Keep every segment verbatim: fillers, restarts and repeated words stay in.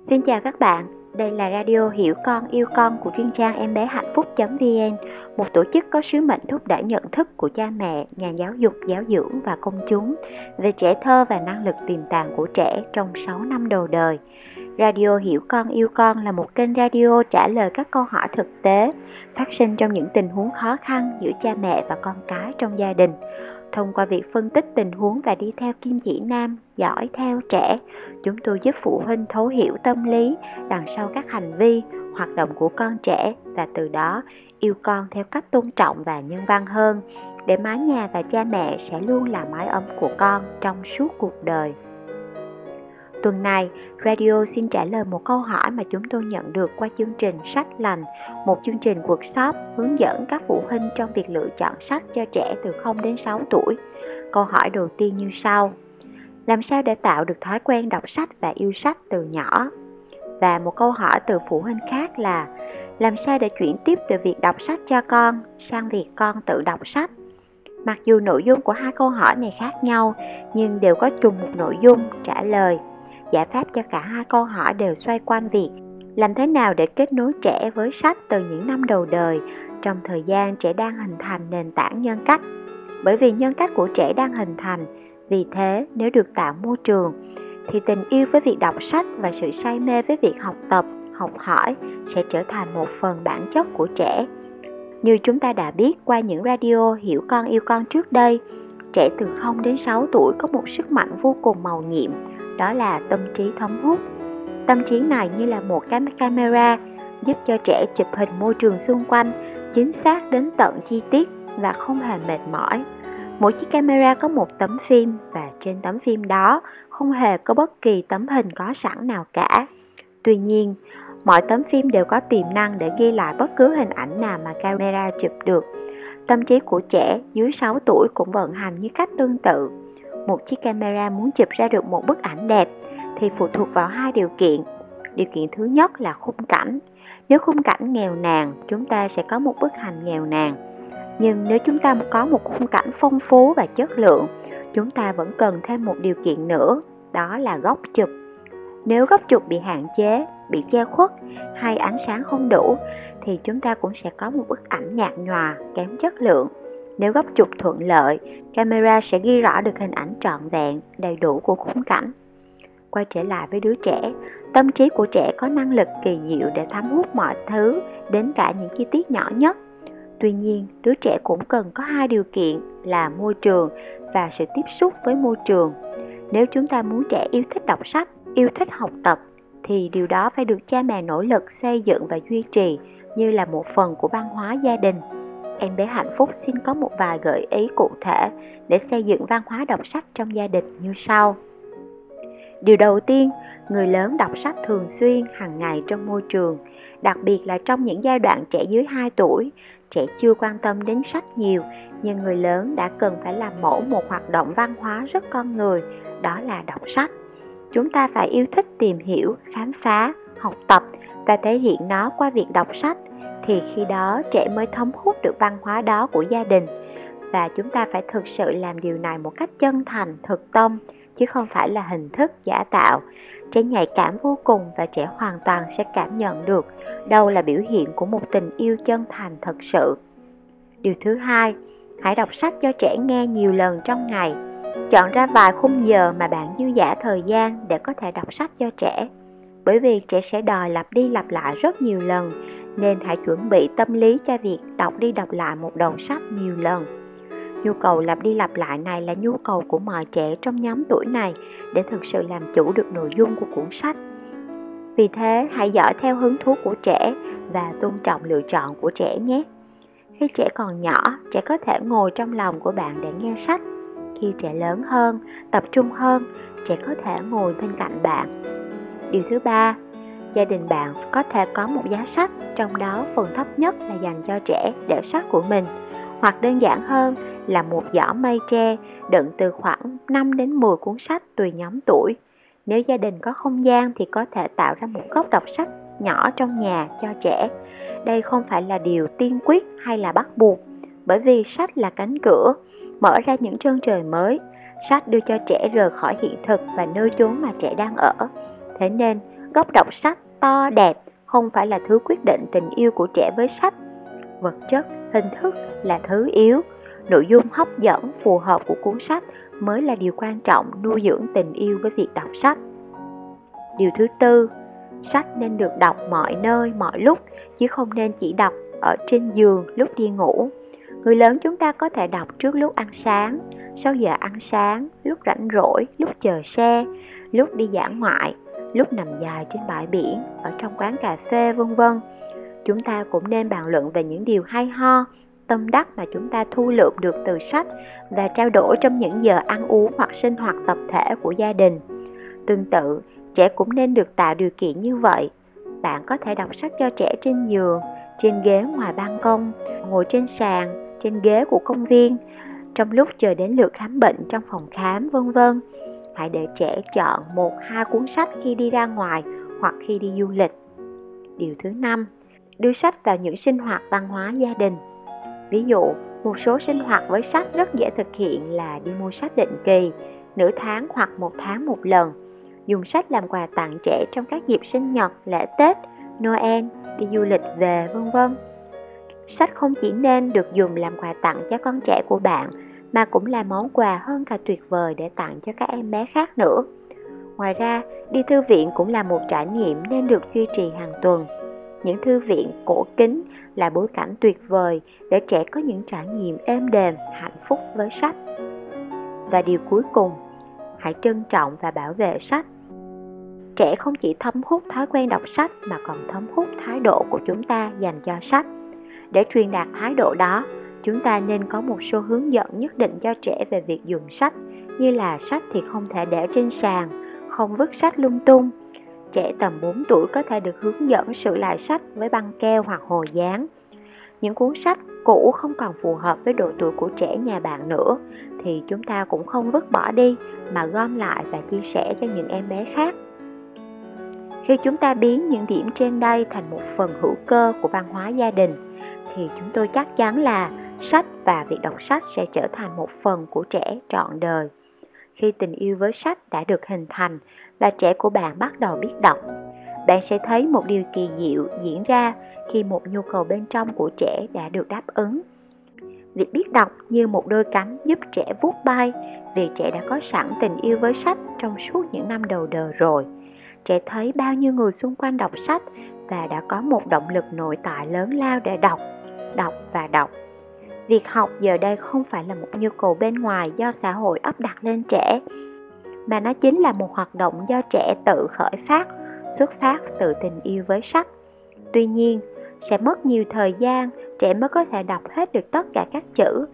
Xin chào các bạn, đây là radio Hiểu Con Yêu Con của chuyên trang em bé hạnh phúc chấm vn, một tổ chức có sứ mệnh thúc đẩy nhận thức của cha mẹ, nhà giáo dục, giáo dưỡng và công chúng về trẻ thơ và năng lực tiềm tàng của trẻ trong sáu năm đầu đời. Radio Hiểu Con Yêu Con là một kênh radio trả lời các câu hỏi thực tế, phát sinh trong những tình huống khó khăn giữa cha mẹ và con cái trong gia đình. Thông qua việc phân tích tình huống và đi theo kim chỉ nam, dõi theo trẻ, chúng tôi giúp phụ huynh thấu hiểu tâm lý đằng sau các hành vi, hoạt động của con trẻ và từ đó yêu con theo cách tôn trọng và nhân văn hơn, để mái nhà và cha mẹ sẽ luôn là mái ấm của con trong suốt cuộc đời. Tuần này, radio xin trả lời một câu hỏi mà chúng tôi nhận được qua chương trình Sách Lành, một chương trình workshop hướng dẫn các phụ huynh trong việc lựa chọn sách cho trẻ từ không đến sáu tuổi. Câu hỏi đầu tiên như sau: làm sao để tạo được thói quen đọc sách và yêu sách từ nhỏ? Và một câu hỏi từ phụ huynh khác là: làm sao để chuyển tiếp từ việc đọc sách cho con sang việc con tự đọc sách? Mặc dù nội dung của hai câu hỏi này khác nhau, nhưng đều có chung một nội dung trả lời. Giải pháp cho cả hai câu hỏi đều xoay quanh việc làm thế nào để kết nối trẻ với sách từ những năm đầu đời, trong thời gian trẻ đang hình thành nền tảng nhân cách. Bởi vì nhân cách của trẻ đang hình thành, vì thế nếu được tạo môi trường, thì tình yêu với việc đọc sách và sự say mê với việc học tập, học hỏi sẽ trở thành một phần bản chất của trẻ. Như chúng ta đã biết qua những radio Hiểu Con Yêu Con trước đây, trẻ từ không đến sáu tuổi có một sức mạnh vô cùng màu nhiệm, đó là tâm trí thấm hút. Tâm trí này như là một cái camera giúp cho trẻ chụp hình môi trường xung quanh chính xác đến tận chi tiết và không hề mệt mỏi. Mỗi chiếc camera có một tấm phim và trên tấm phim đó không hề có bất kỳ tấm hình có sẵn nào cả. Tuy nhiên, mọi tấm phim đều có tiềm năng để ghi lại bất cứ hình ảnh nào mà camera chụp được. Tâm trí của trẻ dưới sáu tuổi cũng vận hành như cách tương tự. Một chiếc camera muốn chụp ra được một bức ảnh đẹp thì phụ thuộc vào hai điều kiện. Điều kiện thứ nhất là khung cảnh. Nếu khung cảnh nghèo nàn, chúng ta sẽ có một bức ảnh nghèo nàn. Nhưng nếu chúng ta có một khung cảnh phong phú và chất lượng, chúng ta vẫn cần thêm một điều kiện nữa, đó là góc chụp. Nếu góc chụp bị hạn chế, bị che khuất hay ánh sáng không đủ, thì chúng ta cũng sẽ có một bức ảnh nhạt nhòa, kém chất lượng. Nếu góc chụp thuận lợi, camera sẽ ghi rõ được hình ảnh trọn vẹn, đầy đủ của khung cảnh. Quay trở lại với đứa trẻ, tâm trí của trẻ có năng lực kỳ diệu để thấm hút mọi thứ, đến cả những chi tiết nhỏ nhất. Tuy nhiên, đứa trẻ cũng cần có hai điều kiện là môi trường và sự tiếp xúc với môi trường. Nếu chúng ta muốn trẻ yêu thích đọc sách, yêu thích học tập, thì điều đó phải được cha mẹ nỗ lực xây dựng và duy trì như là một phần của văn hóa gia đình. Em bé hạnh phúc xin có một vài gợi ý cụ thể để xây dựng văn hóa đọc sách trong gia đình như sau. Điều đầu tiên, người lớn đọc sách thường xuyên hàng ngày trong môi trường, đặc biệt là trong những giai đoạn trẻ dưới hai tuổi. Trẻ chưa quan tâm đến sách nhiều, nhưng người lớn đã cần phải làm mẫu một hoạt động văn hóa rất con người, đó là đọc sách. Chúng ta phải yêu thích tìm hiểu, khám phá, học tập và thể hiện nó qua việc đọc sách, thì khi đó trẻ mới thấm hút được văn hóa đó của gia đình. Và chúng ta phải thực sự làm điều này một cách chân thành, thực tâm, chứ không phải là hình thức giả tạo. Trẻ nhạy cảm vô cùng và trẻ hoàn toàn sẽ cảm nhận được đâu là biểu hiện của một tình yêu chân thành thật sự. Điều thứ hai, hãy đọc sách cho trẻ nghe nhiều lần trong ngày. Chọn ra vài khung giờ mà bạn dư dả thời gian để có thể đọc sách cho trẻ. Bởi vì trẻ sẽ đòi lặp đi lặp lại rất nhiều lần, nên hãy chuẩn bị tâm lý cho việc đọc đi đọc lại một đầu sách nhiều lần. Nhu cầu lặp đi lặp lại này là nhu cầu của mọi trẻ trong nhóm tuổi này để thực sự làm chủ được nội dung của cuốn sách. Vì thế, hãy dõi theo hứng thú của trẻ và tôn trọng lựa chọn của trẻ nhé. Khi trẻ còn nhỏ, trẻ có thể ngồi trong lòng của bạn để nghe sách. Khi trẻ lớn hơn, tập trung hơn, trẻ có thể ngồi bên cạnh bạn. Điều thứ ba, gia đình bạn có thể có một giá sách, trong đó phần thấp nhất là dành cho trẻ để sách của mình, hoặc đơn giản hơn là một giỏ mây tre đựng từ khoảng năm đến mười cuốn sách tùy nhóm tuổi. Nếu gia đình có không gian thì có thể tạo ra một góc đọc sách nhỏ trong nhà cho trẻ. Đây không phải là điều tiên quyết hay là bắt buộc, bởi vì sách là cánh cửa, mở ra những chân trời mới. Sách đưa cho trẻ rời khỏi hiện thực và nơi chốn mà trẻ đang ở. Thế nên, góc đọc sách to đẹp không phải là thứ quyết định tình yêu của trẻ với sách. Vật chất, hình thức là thứ yếu. Nội dung hấp dẫn, phù hợp của cuốn sách mới là điều quan trọng nuôi dưỡng tình yêu với việc đọc sách. Điều thứ tư, sách nên được đọc mọi nơi, mọi lúc, chứ không nên chỉ đọc ở trên giường lúc đi ngủ. Người lớn chúng ta có thể đọc trước lúc ăn sáng, sau giờ ăn sáng, lúc rảnh rỗi, lúc chờ xe, lúc đi dã ngoại, lúc nằm dài trên bãi biển, ở trong quán cà phê, vân vân. Chúng ta cũng nên bàn luận về những điều hay ho, tâm đắc mà chúng ta thu lượm được từ sách và trao đổi trong những giờ ăn uống hoặc sinh hoạt tập thể của gia đình. Tương tự, trẻ cũng nên được tạo điều kiện như vậy. Bạn có thể đọc sách cho trẻ trên giường, trên ghế ngoài ban công, ngồi trên sàn, trên ghế của công viên, trong lúc chờ đến lượt khám bệnh trong phòng khám, vân vân. Hãy để trẻ chọn một hai cuốn sách khi đi ra ngoài hoặc khi đi du lịch. Điều thứ năm, đưa sách vào những sinh hoạt văn hóa gia đình. Ví dụ, một số sinh hoạt với sách rất dễ thực hiện là đi mua sách định kỳ, nửa tháng hoặc một tháng một lần, dùng sách làm quà tặng trẻ trong các dịp sinh nhật, lễ Tết, Noel, đi du lịch về, vân vân. Sách không chỉ nên được dùng làm quà tặng cho con trẻ của bạn, mà cũng là món quà hơn cả tuyệt vời để tặng cho các em bé khác nữa. Ngoài ra, đi thư viện cũng là một trải nghiệm nên được duy trì hàng tuần. Những thư viện cổ kính là bối cảnh tuyệt vời để trẻ có những trải nghiệm êm đềm, hạnh phúc với sách. Và điều cuối cùng, hãy trân trọng và bảo vệ sách. Trẻ không chỉ thấm hút thói quen đọc sách mà còn thấm hút thái độ của chúng ta dành cho sách. Để truyền đạt thái độ đó, chúng ta nên có một số hướng dẫn nhất định cho trẻ về việc dùng sách, như là sách thì không thể để trên sàn, không vứt sách lung tung. Trẻ tầm bốn tuổi có thể được hướng dẫn sửa lại sách với băng keo hoặc hồ dán. Những cuốn sách cũ không còn phù hợp với độ tuổi của trẻ nhà bạn nữa thì chúng ta cũng không vứt bỏ đi mà gom lại và chia sẻ cho những em bé khác. Khi chúng ta biến những điểm trên đây thành một phần hữu cơ của văn hóa gia đình thì chúng tôi chắc chắn là sách và việc đọc sách sẽ trở thành một phần của trẻ trọn đời. Khi tình yêu với sách đã được hình thành và trẻ của bạn bắt đầu biết đọc, bạn sẽ thấy một điều kỳ diệu diễn ra khi một nhu cầu bên trong của trẻ đã được đáp ứng. Việc biết đọc như một đôi cánh giúp trẻ vút bay vì trẻ đã có sẵn tình yêu với sách trong suốt những năm đầu đời rồi. Trẻ thấy bao nhiêu người xung quanh đọc sách và đã có một động lực nội tại lớn lao để đọc, đọc và đọc. Việc học giờ đây không phải là một nhu cầu bên ngoài do xã hội áp đặt lên trẻ, mà nó chính là một hoạt động do trẻ tự khởi phát, xuất phát từ tình yêu với sách. Tuy nhiên, sẽ mất nhiều thời gian trẻ mới có thể đọc hết được tất cả các chữ,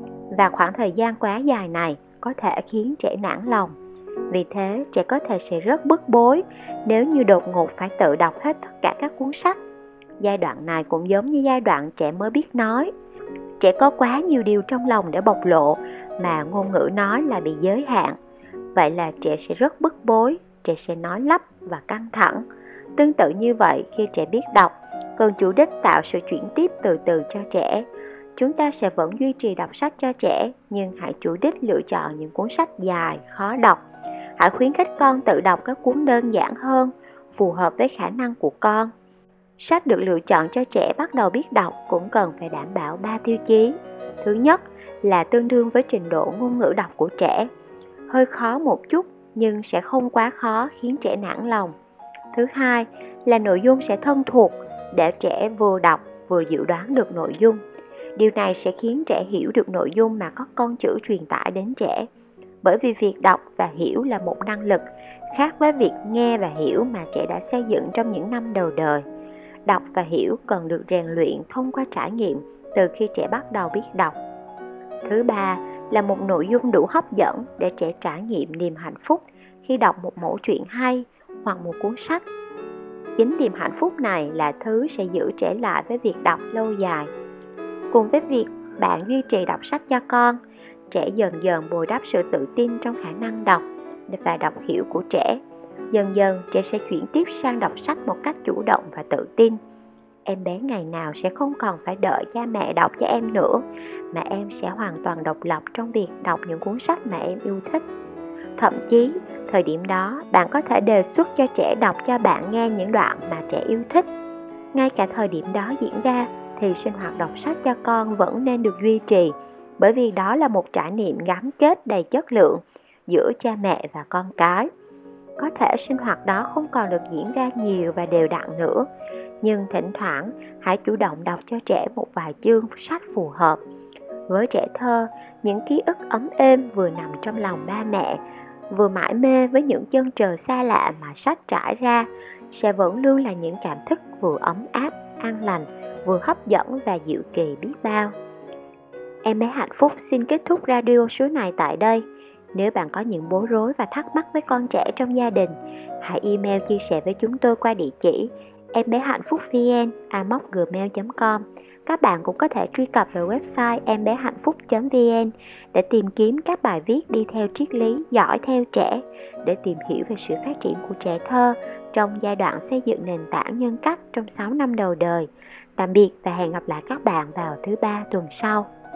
và khoảng thời gian quá dài này có thể khiến trẻ nản lòng. Vì thế, trẻ có thể sẽ rất bức bối nếu như đột ngột phải tự đọc hết tất cả các cuốn sách. Giai đoạn này cũng giống như giai đoạn trẻ mới biết nói. Trẻ có quá nhiều điều trong lòng để bộc lộ mà ngôn ngữ nói là bị giới hạn. Vậy là trẻ sẽ rất bức bối, trẻ sẽ nói lắp và căng thẳng. Tương tự như vậy, khi trẻ biết đọc, cần chủ đích tạo sự chuyển tiếp từ từ cho trẻ. Chúng ta sẽ vẫn duy trì đọc sách cho trẻ, nhưng hãy chủ đích lựa chọn những cuốn sách dài, khó đọc. Hãy khuyến khích con tự đọc các cuốn đơn giản hơn, phù hợp với khả năng của con. Sách được lựa chọn cho trẻ bắt đầu biết đọc cũng cần phải đảm bảo ba tiêu chí. Thứ nhất là tương đương với trình độ ngôn ngữ đọc của trẻ. Hơi khó một chút nhưng sẽ không quá khó khiến trẻ nản lòng. Thứ hai là nội dung sẽ thân thuộc để trẻ vừa đọc vừa dự đoán được nội dung. Điều này sẽ khiến trẻ hiểu được nội dung mà các con chữ truyền tải đến trẻ. Bởi vì việc đọc và hiểu là một năng lực, khác với việc nghe và hiểu mà trẻ đã xây dựng trong những năm đầu đời. Đọc và hiểu cần được rèn luyện thông qua trải nghiệm từ khi trẻ bắt đầu biết đọc. Thứ ba là một nội dung đủ hấp dẫn để trẻ trải nghiệm niềm hạnh phúc khi đọc một mẩu chuyện hay hoặc một cuốn sách. Chính niềm hạnh phúc này là thứ sẽ giữ trẻ lại với việc đọc lâu dài. Cùng với việc bạn duy trì đọc sách cho con, trẻ dần dần bồi đắp sự tự tin trong khả năng đọc và đọc hiểu của trẻ. Dần dần trẻ sẽ chuyển tiếp sang đọc sách một cách chủ động và tự tin. Em bé ngày nào sẽ không còn phải đợi cha mẹ đọc cho em nữa, mà em sẽ hoàn toàn độc lập trong việc đọc những cuốn sách mà em yêu thích. Thậm chí, Thời điểm đó, bạn có thể đề xuất cho trẻ đọc cho bạn nghe những đoạn mà trẻ yêu thích. Ngay cả thời điểm đó diễn ra thì sinh hoạt đọc sách cho con vẫn nên được duy trì, bởi vì đó là một trải nghiệm gắn kết đầy chất lượng giữa cha mẹ và con cái. Có thể sinh hoạt đó không còn được diễn ra nhiều và đều đặn nữa, nhưng thỉnh thoảng hãy chủ động đọc cho trẻ một vài chương sách phù hợp. Với trẻ thơ, những ký ức ấm êm vừa nằm trong lòng ba mẹ, vừa mải mê với những chân trời xa lạ mà sách trải ra, sẽ vẫn luôn là những cảm thức vừa ấm áp, an lành, vừa hấp dẫn và dịu kỳ biết bao. Em bé hạnh phúc xin kết thúc radio số này tại đây. Nếu bạn có những bối rối và thắc mắc với con trẻ trong gia đình, hãy email chia sẻ với chúng tôi qua địa chỉ em bé hạnh phúc vn a còng gmail chấm com. Các bạn cũng có thể truy cập vào website em bé hạnh phúc chấm vn để tìm kiếm các bài viết đi theo triết lý giỏi theo trẻ, để tìm hiểu về sự phát triển của trẻ thơ trong giai đoạn xây dựng nền tảng nhân cách trong sáu năm đầu đời. Tạm biệt và hẹn gặp lại các bạn vào thứ ba tuần sau.